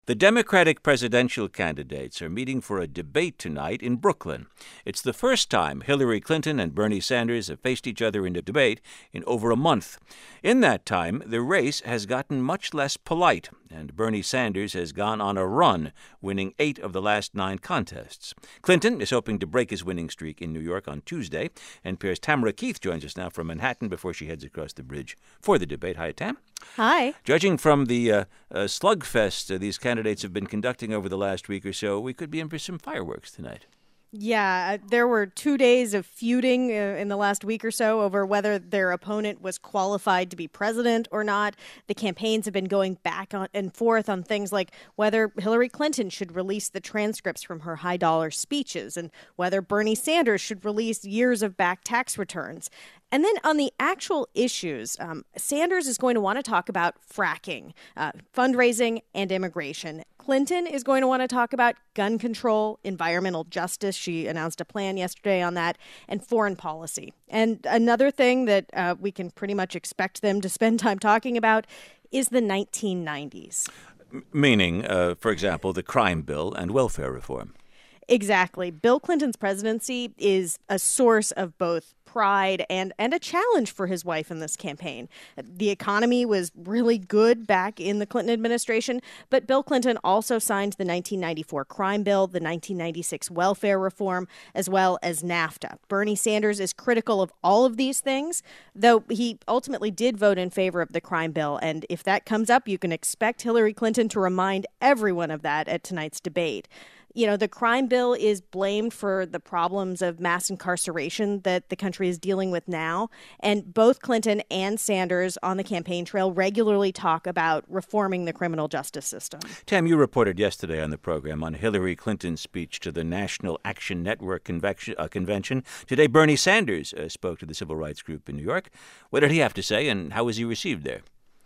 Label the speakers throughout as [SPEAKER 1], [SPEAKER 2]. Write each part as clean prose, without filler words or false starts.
[SPEAKER 1] The Democratic presidential candidates are meeting for a debate tonight in Brooklyn. It's the first time Hillary Clinton and Bernie Sanders have faced each other in a debate in over a month. In that time, the race has gotten much less polite, and Bernie Sanders has gone on a run, winning 8 of the last 9 contests. Clinton is hoping to break his winning streak in New York on Tuesday. NPR's Tamara Keith joins us now from Manhattan before she heads across the bridge for the debate. Hi, Tam.
[SPEAKER 2] Hi.
[SPEAKER 1] Judging from the slugfest these candidates have been conducting over the last week or so, we could be in for some fireworks tonight.
[SPEAKER 2] Yeah, there were 2 days of feuding in the last week or so over whether their opponent was qualified to be president or not. The campaigns have been going back and forth on things like whether Hillary Clinton should release the transcripts from her high-dollar speeches and whether Bernie Sanders should release years of back tax returns. And then on the actual issues, Sanders is going to want to talk about fracking, fundraising, and immigration. Clinton is going to want to talk about gun control, environmental justice. She announced a plan yesterday on that, and foreign policy. And another thing that we can pretty much expect them to spend time talking about is the 1990s.
[SPEAKER 1] Meaning, for example, the crime bill and welfare reform.
[SPEAKER 2] Exactly. Bill Clinton's presidency is a source of both pride and a challenge for his wife in this campaign. The economy was really good back in the Clinton administration, but Bill Clinton also signed the 1994 crime bill, the 1996 welfare reform, as well as NAFTA. Bernie Sanders is critical of all of these things, though he ultimately did vote in favor of the crime bill. And if that comes up, you can expect Hillary Clinton to remind everyone of that at tonight's debate. You know, the crime bill is blamed for the problems of mass incarceration that the country is dealing with now. And both Clinton and Sanders on the campaign trail regularly talk about reforming the criminal justice system.
[SPEAKER 1] Tam, you reported yesterday on the program on Hillary Clinton's speech to the National Action Network convention. Today, Bernie Sanders spoke to the civil rights group in New York. What did he have to say, and how was he received there?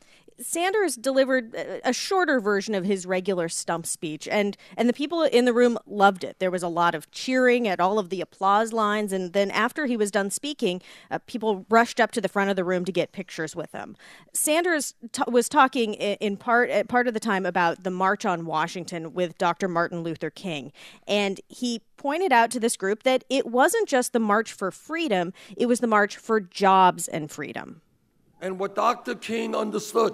[SPEAKER 2] Sanders delivered a shorter version of his regular stump speech, and the people in the room loved it. There was a lot of cheering at all of the applause lines, and then after he was done speaking, people rushed up to the front of the room to get pictures with him. Sanders was talking in part of the time about the March on Washington with Dr. Martin Luther King, and he pointed out to this group that it wasn't just the March for Freedom, it was the March for Jobs and Freedom.
[SPEAKER 3] And what Dr. King understood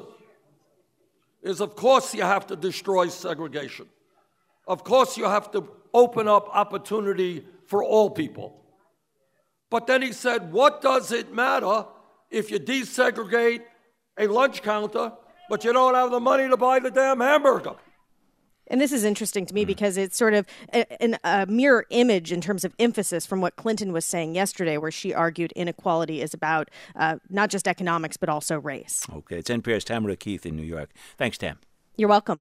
[SPEAKER 3] is, of course, you have to destroy segregation. Of course, you have to open up opportunity for all people. But then he said, what does it matter if you desegregate a lunch counter, but you don't have the money to buy the damn hamburger?
[SPEAKER 2] And this is interesting to me because it's sort of a mirror image in terms of emphasis from what Clinton was saying yesterday, where she argued inequality is about not just economics, but also race.
[SPEAKER 1] Okay, it's NPR's Tamara Keith in New York. Thanks, Tam.
[SPEAKER 2] You're welcome.